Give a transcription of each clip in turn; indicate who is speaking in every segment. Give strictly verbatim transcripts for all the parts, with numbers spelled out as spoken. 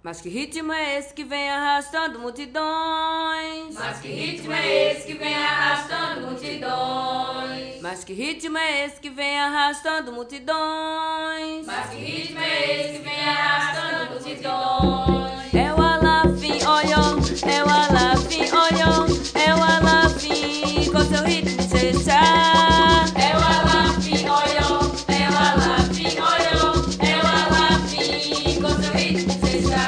Speaker 1: Mas que ritmo é esse que vem arrastando multidões?
Speaker 2: Mas que ritmo é esse que vem arrastando multidões?
Speaker 1: Mas que ritmo é esse que vem arrastando multidões?
Speaker 2: Mas que ritmo é esse que vem arrastando multidões?
Speaker 1: É o Alafim, olhão, é o Alafim, olhão, é o Alafim com seu ritmo chechá.
Speaker 2: É o Alafim, olhão, é o Alafim, olhão, é o Alafim com seu ritmo chechá.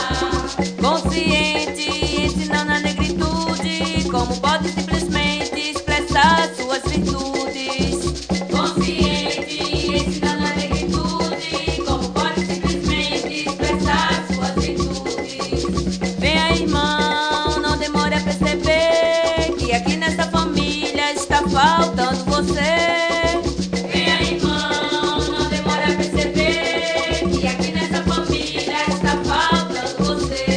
Speaker 1: Consciente, ensinando a negritude, como pode simplesmente expressar suas virtudes.
Speaker 2: Consciente, ensinando a negritude, como pode simplesmente expressar suas virtudes.
Speaker 1: Vem aí, irmão, não demore a perceber que aqui nessa família está faltando você.
Speaker 2: Vem aí, irmão, não demore a perceber que aqui nessa família está faltando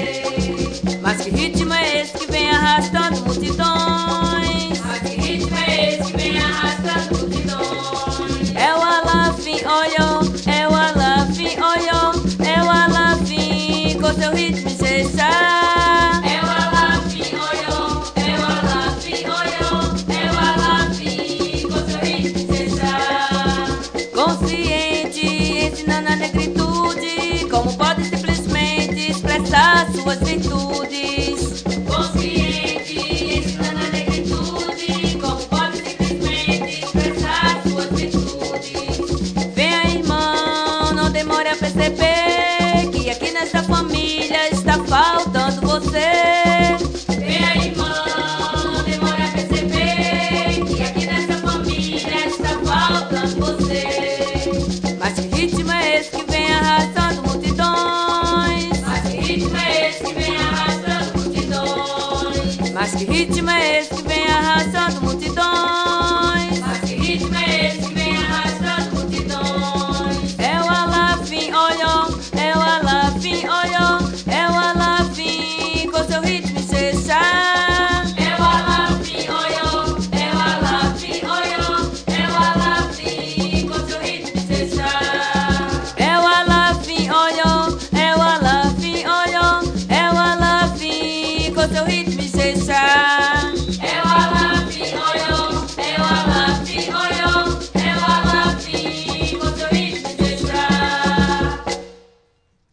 Speaker 2: você.
Speaker 1: Mas que ritmo é esse que vem arrastando multidões?
Speaker 2: Mas que ritmo é esse que vem arrastando multidões?
Speaker 1: É o Alafim, olhão, é o Alafim, olhão, é o Alafim com seu ritmo chechá.
Speaker 2: É o Alafim, olhão, é o Alafim, olhão, é o Alafim com seu ritmo chechá.
Speaker 1: Consciente, ensinando a negritude, como pode simplesmente expressar suas virtudes.
Speaker 2: Consciente, ensinando a negritude, como pode simplesmente expressar suas virtudes.
Speaker 1: Vem aí, irmão, não demore a perceber que aqui nessa família está faltando você.
Speaker 2: Vem aí, irmão, não demore a perceber que aqui nessa família está faltando você.
Speaker 1: Mas que ritmo é esse que vem arrastando multidões?
Speaker 2: Mas que ritmo é esse que vem arrastando multidões?
Speaker 1: Mas que ritmo é esse que vem arrastando multidões?
Speaker 2: Mas que ritmo é esse que vem arrastando multidões?
Speaker 1: É o Alafim, olhão, é o Alafim, olhão, é o Alafim com seu ritmo chechá.
Speaker 2: É o Alafim, olhão, é o Alafim, olhão, é o Alafim com seu ritmo chechá.
Speaker 1: É o Alafim, olhão, é o Alafim, olhão, é o Alafim com seu ritmo